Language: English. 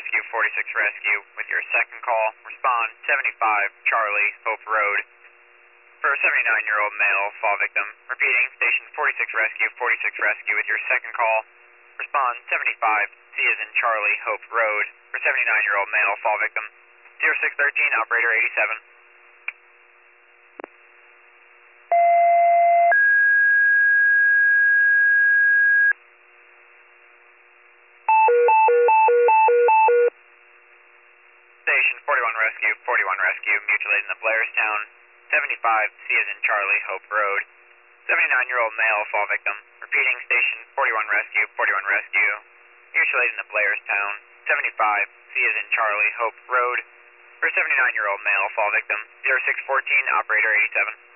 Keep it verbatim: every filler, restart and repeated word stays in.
Rescue, forty-six Rescue with your second call. Respond seventy-five Charlie, Hope Road. For a seventy-nine-year-old male fall victim. Repeating, station forty-six Rescue, forty-six Rescue with your second call. Respond seventy-five C as in Charlie, Hope Road. For seventy-nine-year-old male fall victim. zero six thirteen, operator eighty-seven. Station forty-one Rescue, forty-one Rescue, mutilated in the Blairstown. seventy-five C as in Charlie, Hope Road. seventy-nine-year-old male fall victim. Repeating, station forty-one Rescue, forty-one Rescue, mutilated in the Blairstown. seventy-five C as in Charlie, Hope Road. For a seventy-nine-year-old male fall victim. zero six fourteen, operator eighty-seven.